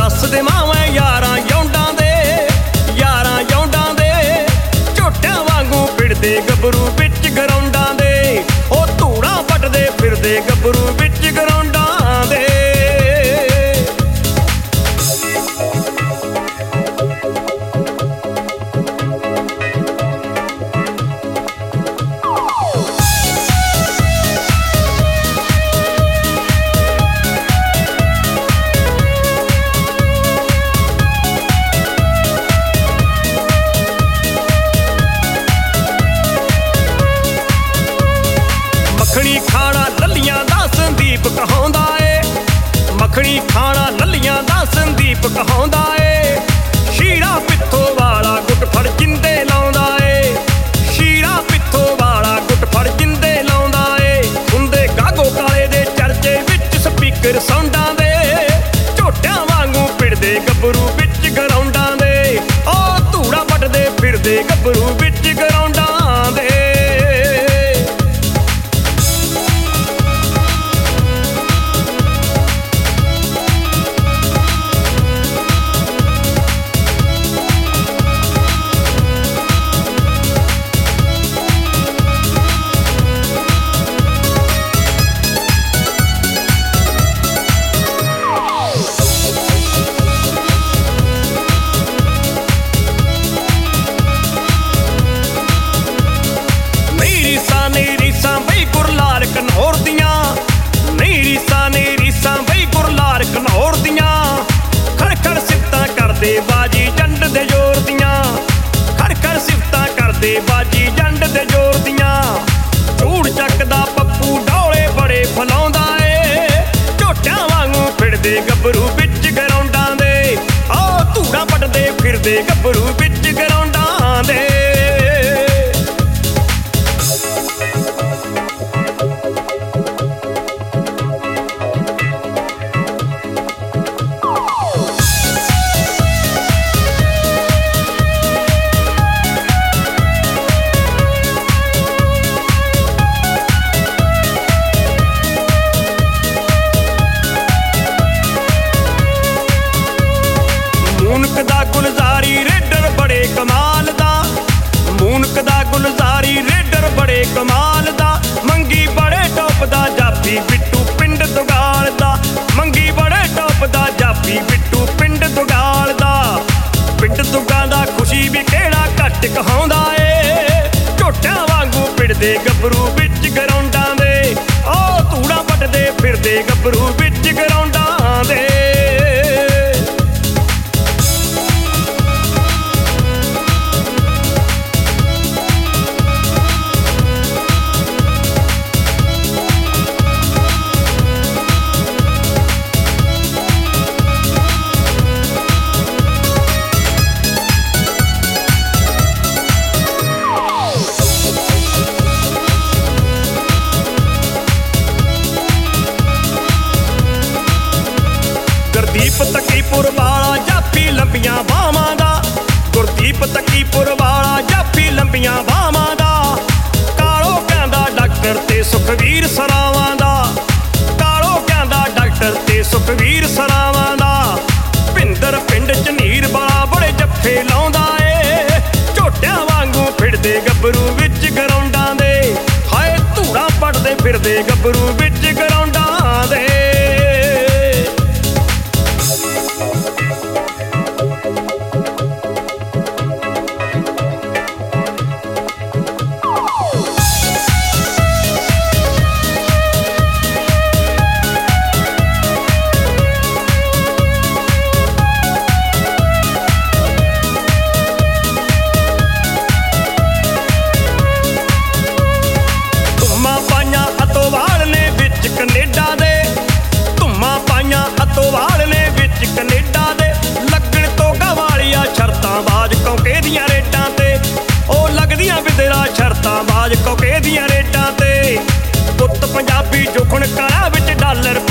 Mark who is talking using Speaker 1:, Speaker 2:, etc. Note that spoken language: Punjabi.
Speaker 1: ਦੱਸ ਦੇਵਾਂ ਮੈਂ ਯਾਰਾਂ ਜੌਂਡਾਂ ਦੇ, ਯਾਰਾਂ ਜੌਂਡਾਂ ਦੇ ਝੋਟਿਆਂ ਵਾਂਗੂ ਫਿਰਦੇ ਗੱਭਰੂ ਵਿੱਚ ਗਰਾਉਂਡਾਂ ਦੇ। ਉਹ ਧੂੜਾਂ ਪੱਟਦੇ ਫਿਰਦੇ ਗੱਭਰੂ ਵਿੱਚ ਗਰਾਉਂਡਾਂ ਦੇ। ਮੱਖਣੀ ਖਾਣਾ ਲੱਲੀਆਂ ਦਾ ਸੰਦੀਪ ਕਹਾਉਂਦਾ ਏ, ਮੱਖਣੀ ਖਾਣਾ ਲੱਲੀਆਂ ਦਾ ਸੰਦੀਪ ਕਹਾਉਂਦਾ ਏ। ਸ਼ੀਰਾ ਪਿੱਥੋਂ ਵਾਲਾ ਗੁੱਟ ਫੜ ਜਿੰਦੇ ਲਾਉਂਦਾ ਏ, ਸ਼ੀਰਾ ਪਿੱਥੋਂ ਵਾਲਾ ਗੁੱਟ ਫੜ ਜਿੰਦੇ ਲਾਉਂਦਾ ਏ। ਹੁੰਦੇ ਗਾਗੋ ਕਾਲੇ ਦੇ ਚਰਚੇ ਵਿੱਚ ਸਪੀਕਰ ਸਾਊਂਡਾਂ ਦੇ। ਝੋਟਿਆਂ ਵਾਂਗੂ ਫਿਰਦੇ ਗੱਭਰੂ ਵਿੱਚ ਗਰਾਉਂਡਾਂ ਦੇ। ਉਹ ਧੂੜਾ ਪੱਟਦੇ ਫਿਰਦੇ ਗੱਭਰੂ ਵਿੱਚ ਗਰਾਉਂਡਾਂ ਦੇ। ਰੀਸਾਂ ਬਈ ਗੁਰਲਾਲ ਘਨੌਰ ਦੀਆਂ, ਨਹੀਂ ਰੀਸਾਂ ਨੇ ਰੀਸਾਂ ਬਈ ਗੁਰਲਾਲ ਘਨੌਰ ਦੀਆਂ। ਖੜ ਖੜ ਸਿਫਤਾਂ ਕਰਦੇ ਬਾਜੀ ਜੰਡ ਦੇ ਜ਼ੋਰ ਦੀਆਂ, ਖੜ ਖੜ ਸਿਫਤਾਂ ਕਰਦੇ ਬਾਜੀ ਜੰਡ ਦੇ ਜ਼ੋਰ ਦੀਆਂ। ਝੂੜ ਚੱਕਦਾ ਪੱਪੂ ਡੌਲੇ ਬੜੇ ਫਲਾਉਂਦਾ ਏ। ਝੋਟਿਆਂ ਵਾਂਗੂ ਫਿਰਦੇ ਗੱਭਰੂ ਵਿੱਚ ਗਰਾਉਂਡਾਂ ਦੇ। ਆਹ ਧੂੜਾਂ ਪੱਟਦੇ ਫਿਰਦੇ ਗੱਭਰੂ ਵਿੱਚ ਗਰਾਉਂਡਾਂ ਦੇ। ਮੂਨਕ ਦਾ ਗੁਲਜ਼ਾਰੀ ਰੇਡਰ ਬੜੇ ਕਮਾਲ ਦਾ, ਮੂਨਕ ਦਾ ਗੁਲਜ਼ਾਰੀ ਰੇਡਰ ਬੜੇ ਕਮਾਲ ਦਾ। ਮੰਗੀ ਬੜੇ ਟੌਪ ਦਾ ਜਾਪੀ ਬਿੱਟੂ ਪਿੰਡ ਦੁਗਾਲ ਦਾ, ਮੰਗੀ ਬੜੇ ਟੌਪ ਦਾ ਜਾਪੀ ਬਿੱਟੂ ਪਿੰਡ ਦੁਗਾਲ ਦਾ। ਪਿੰਡ ਦੁਗਾ ਦਾ ਖੁਸ਼ੀ ਵੀ ਕਿਹੜਾ ਘੱਟ ਕਹਾਉਂਦਾ ਏ। ਝੋਟਿਆਂ ਵਾਂਗੂ ਫਿਰਦੇ ਗੱਭਰੂ ਵਿੱਚ ਗਰਾਉਂਡਾਂ ਦੇ। ਉਹ ਧੂੜਾਂ ਪੱਟਦੇ ਫਿਰਦੇ ਗੱਭਰੂ ਵਿੱਚ ਗਰਾਉਂਡਾਂ ਦੇ। ਗੁਰਦੀਪ ਤਕੀਪੁਰ ਵਾਲਾ ਜਾਫੀ ਲੰਬੀਆਂ ਬਾਹਾਂ ਦਾ, ਗੁਰਦੀਪ ਤਕੀਪੁਰ ਵਾਲਾ ਜਾਫੀ ਲੰਬੀਆਂ ਬਾਹਾਂ ਦਾ। ਕਾਲੋ ਕਹਿੰਦਾ ਡਾਕਟਰ ਤੇ ਸੁਖਵੀਰ ਸਰਾਵਾਂ ਦਾ, ਕਾਲੋ ਕਹਿੰਦਾ ਡਾਕਟਰ ਤੇ ਸੁਖਵੀਰ ਸਰਾਵਾਂ ਦਾ। ਭਿੰਦਰ ਪਿੰਡ ਚ ਨੀਰ ਵਾਲਾ ਬੜੇ ਜੱਫੇ ਲਾਉਂਦਾ ਏ। ਝੋਟਿਆਂ ਵਾਂਗੂ ਫਿਰਦੇ ਗੱਭਰੂ ਵਿੱਚ ਗਰਾਉਂਡਾਂ ਦੇ। ਹਾਏ ਧੂੜਾਂ ਪੱਟਦੇ ਫਿਰਦੇ ਗੱਭਰੂ ਵਿੱਚ ਗਰਾਉਂਡਾਂ ਦੇ। ਕਨੇਡਾ ਦੇ ਧੁੰਮਾਂ ਪਾਈਆਂ ਅਤੋਵਾਲ ਨੇ ਵਿੱਚ ਕਨੇਡਾ ਦੇ। ਲੱਗਣ ਤੋਂ ਗਵਾਲੀਆਂ ਸ਼ਰਤਾਂ ਬਾਜ ਕੌਕੇ ਦੀਆਂ ਰੇਟਾਂ ਤੇ। ਉਹ ਲੱਗਦੀਆਂ ਵਿਦਰਾ ਸ਼ਰਤਾਂ ਬਾਜ ਕੌਕੇ ਦੀਆਂ ਰੇਟਾਂ ਤੇ। ਪੁੱਤ ਪੰਜਾਬੀ ਜੁਖਣ ਕਾਇਆ ਵਿੱਚ ਡਾਲਰ